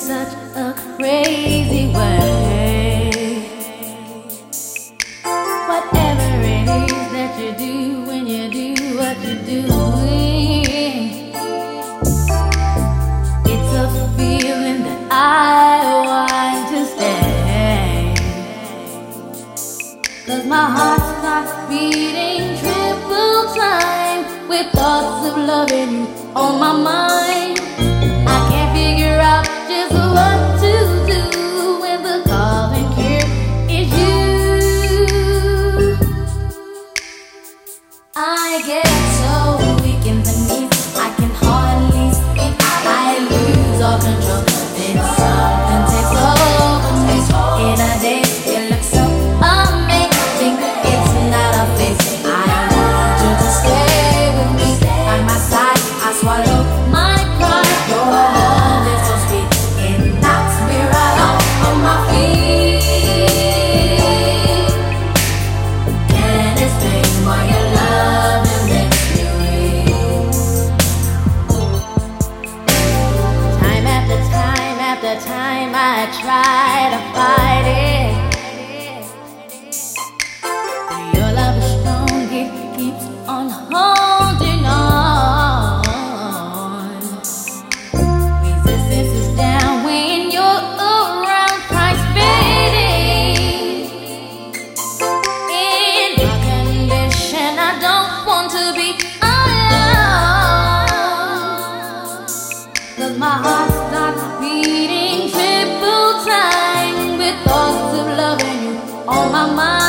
such a crazy way. Whatever it is that you do when you do what you're doing, it's a feeling that I want to stay. 'Cause my heart starts beating triple time with thoughts of loving you on my mind. I can't figure out just what to do when the calling here is you. I get so weak in the knees, I can hardly speak. I lose all control, then something takes over me. In a day, it looks so amazing. It's not a face. I want you to stay with me. By my side, I swallow my pride. Your love is so sweet, it knocks me right off of my feet. Can't explain why your love makes me weak. Time after time after time, I try to fight it. Your love is strong, it keeps on holding on. Resistance is down when you're around, price fading. In my condition, I don't want to be alone. 'Cause my heart starts beating triple time with thoughts of loving you on my mind.